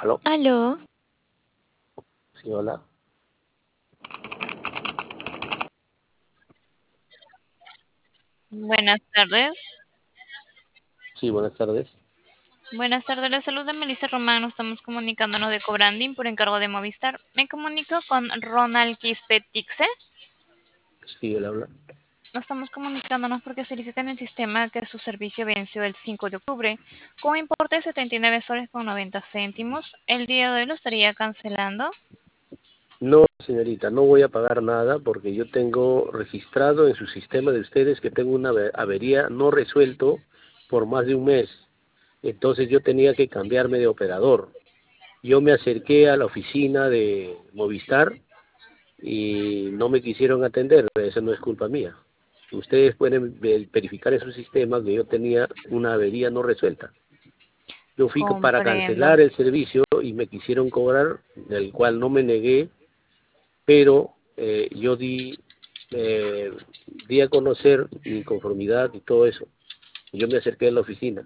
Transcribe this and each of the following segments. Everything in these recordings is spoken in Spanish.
¿Aló? Aló, Sí, hola. buenas tardes. Sí, buenas tardes. Buenas tardes, la salud de Melissa Román. Nos estamos comunicándonos de Cobranding por encargo de Movistar. Me comunico con Ronald Quispe-Tixe. Sí, él habla. Nos estamos comunicándonos porque solicita en el sistema que su servicio venció el 5 de octubre con importe de 79 soles con 90 céntimos. El día de hoy lo estaría cancelando. No, señorita, no voy a pagar nada porque yo tengo registrado en su sistema de ustedes que tengo una avería no resuelto por más de un mes. Entonces yo tenía que cambiarme de operador. Yo me acerqué a la oficina de Movistar y no me quisieron atender. Eso no es culpa mía. Ustedes pueden verificar en su sistema que yo tenía una avería no resuelta. Yo fui para Comprendo. cancelar el servicio y me quisieron cobrar, del cual no me negué, pero yo di a conocer mi conformidad y todo eso. Yo me acerqué a la oficina.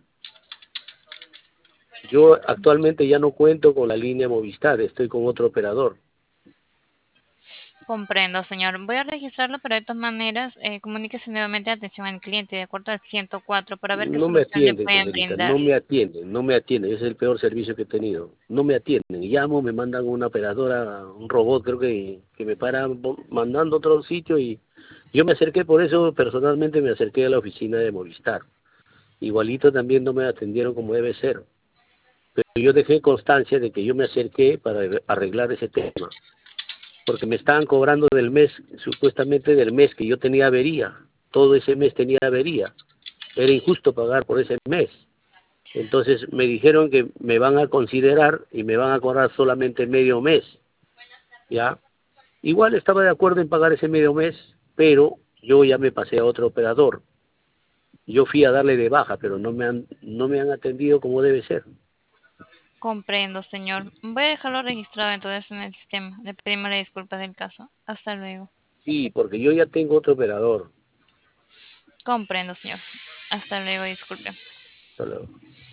Yo actualmente ya no cuento con la línea Movistar, estoy con otro operador. Comprendo, señor. Voy a registrarlo, pero de todas maneras, comuníquese nuevamente a atención al cliente, de acuerdo al 104, para ver qué No me solución le atienden, pueden señorita, brindar. no me atienden, es el peor servicio que he tenido. No me atienden, llamo, me mandan una operadora, un robot, creo que me para mandando a otro sitio y yo me acerqué, por eso personalmente me acerqué a la oficina de Movistar. Igualito también no me atendieron como debe ser. Pero yo dejé constancia de que yo me acerqué para arreglar ese tema, porque me estaban cobrando del mes, supuestamente del mes que yo tenía avería. Todo ese mes tenía avería. Era injusto pagar por ese mes. Entonces me dijeron que me van a considerar y me van a cobrar solamente medio mes, ¿ya? Igual estaba de acuerdo en pagar ese medio mes, pero yo ya me pasé a otro operador. Yo fui a darle de baja, pero no me han atendido como debe ser. Comprendo, señor. Voy a dejarlo registrado entonces en el sistema. Le pedimos la disculpa del caso. Hasta luego. Sí, porque yo ya tengo otro operador. Comprendo, señor. Hasta luego, disculpe. Hasta luego.